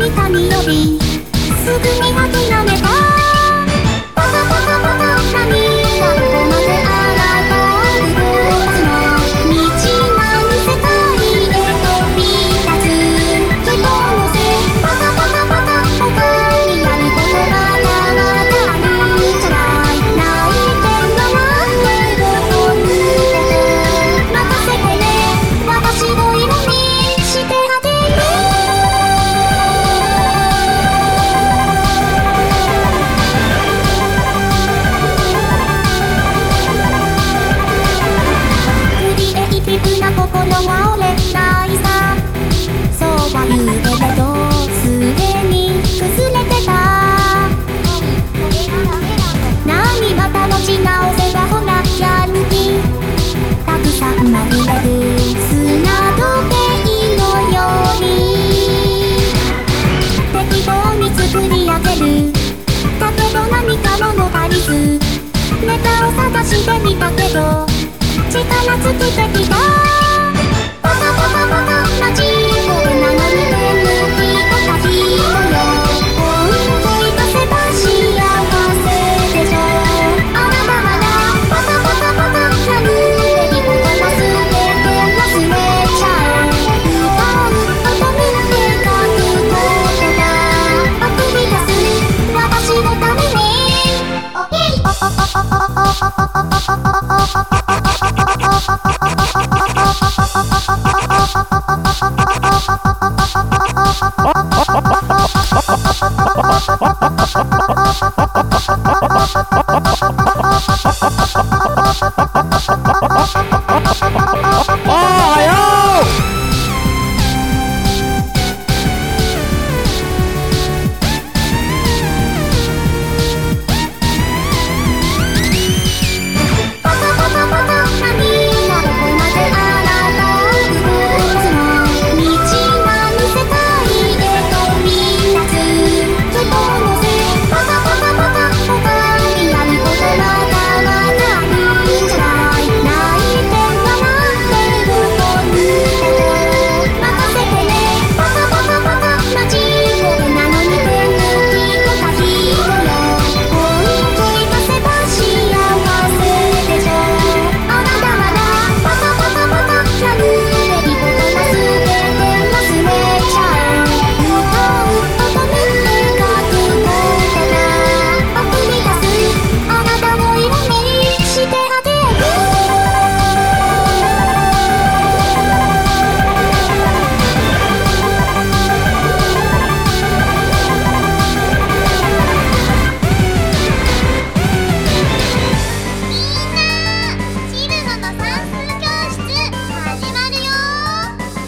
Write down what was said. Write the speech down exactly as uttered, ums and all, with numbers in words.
たに呼びすぐに諦めた。パタパタパタ涙どこまであらがるはずの道なる世界へ飛び立つ人のせい。パタパタパタ他にやることがまだあるじゃない。泣いて笑ってると見てて任せてね。私を色にしてあげる。クリエイティブな心が折れない